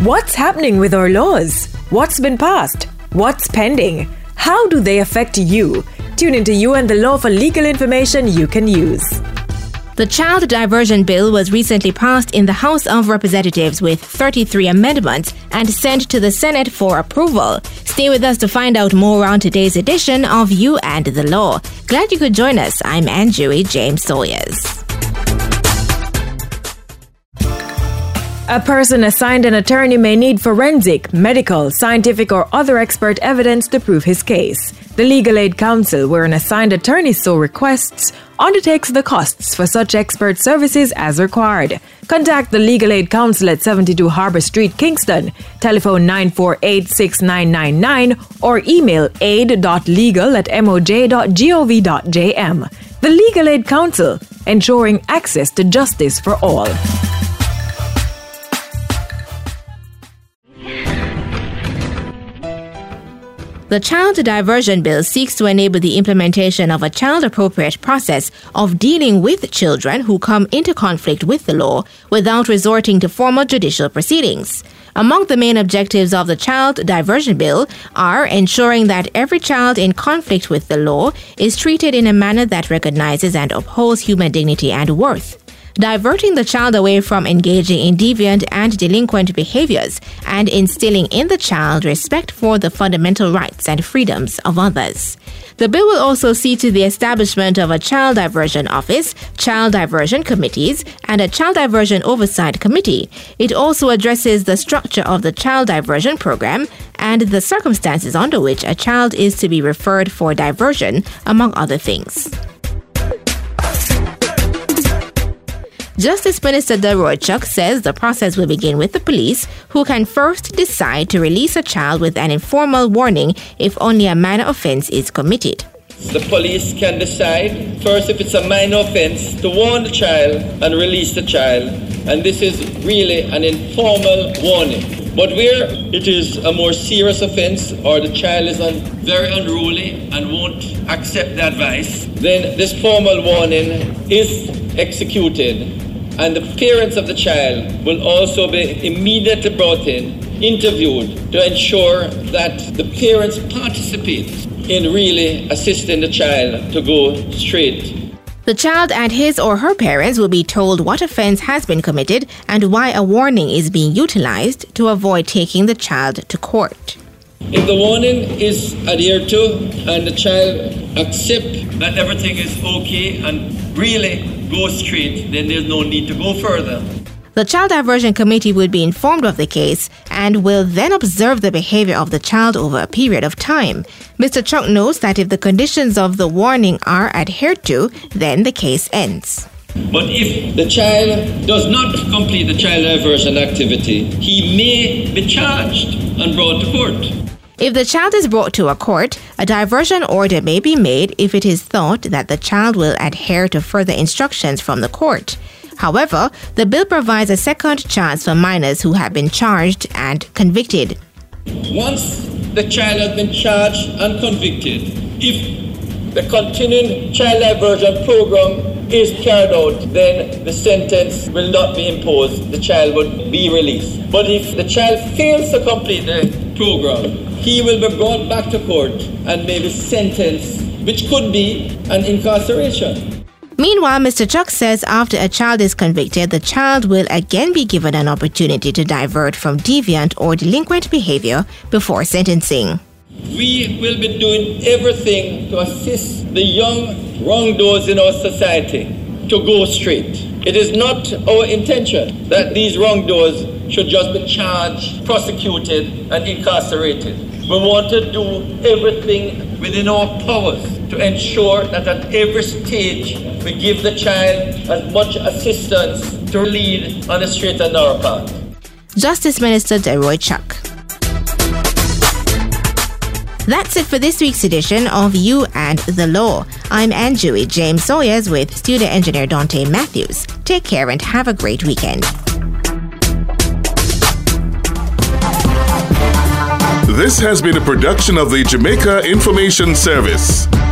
What's happening with our laws? What's been passed? What's pending? How do they affect you? Tune into You and the Law for legal information you can use. The Child Diversion Bill was recently passed in the House of Representatives with 33 amendments and sent to the Senate for approval. Stay with us to find out more on today's edition of You and the Law. Glad you could join us. I'm Anjui James Sawyers. A person assigned an attorney may need forensic, medical, scientific, or other expert evidence to prove his case. The Legal Aid Council, where an assigned attorney so requests, undertakes the costs for such expert services as required. Contact the Legal Aid Council at 72 Harbour Street, Kingston. Telephone 948-6999 or email aid.legal@moj.gov.jm. The Legal Aid Council, ensuring access to justice for all. The Child Diversion Bill seeks to enable the implementation of a child-appropriate process of dealing with children who come into conflict with the law without resorting to formal judicial proceedings. Among the main objectives of the Child Diversion Bill are ensuring that every child in conflict with the law is treated in a manner that recognizes and upholds human dignity and worth, diverting the child away from engaging in deviant and delinquent behaviors, and instilling in the child respect for the fundamental rights and freedoms of others. The bill will also see to the establishment of a Child Diversion Office, Child Diversion Committees, and a Child Diversion Oversight Committee. It also addresses the structure of the Child Diversion Program and the circumstances under which a child is to be referred for diversion, among other things. Justice Minister Delroy Chuck says the process will begin with the police, who can first decide to release a child with an informal warning if only a minor offense is committed. The police can decide, first, if it's a minor offense, to warn the child and release the child. And this is really an informal warning. But where it is a more serious offense or the child is very unruly and won't accept the advice, then this formal warning is executed. And the parents of the child will also be immediately brought in, interviewed, to ensure that the parents participate in really assisting the child to go straight. The child and his or her parents will be told what offense has been committed and why a warning is being utilized to avoid taking the child to court. If the warning is adhered to and the child accepts that everything is okay and really go straight, then there's no need to go further. The Child Diversion Committee will be informed of the case and will then observe the behavior of the child over a period of time. Mr. Chuck notes that if the conditions of the warning are adhered to, then the case ends. But if the child does not complete the child diversion activity, he may be charged and brought to court. If the child is brought to a court, a diversion order may be made if it is thought that the child will adhere to further instructions from the court. However, the bill provides a second chance for minors who have been charged and convicted. Once the child has been charged and convicted, if the continuing child diversion program is carried out, then the sentence will not be imposed. The child would be released. But if the child fails to complete the program, he will be brought back to court and may be sentenced, which could be an incarceration. Meanwhile, Mr. Chuck says after a child is convicted, the child will again be given an opportunity to divert from deviant or delinquent behavior before sentencing. We will be doing everything to assist the young wrongdoers in our society to go straight. It is not our intention that these wrongdoers should just be charged, prosecuted, and incarcerated. We want to do everything within our powers to ensure that at every stage we give the child as much assistance to lead on the straight and narrow path. Justice Minister Delroy Chuck. That's it for this week's edition of You and the Law. I'm Anjui James Sawyers with studio engineer Dante Matthews. Take care and have a great weekend. This has been a production of the Jamaica Information Service.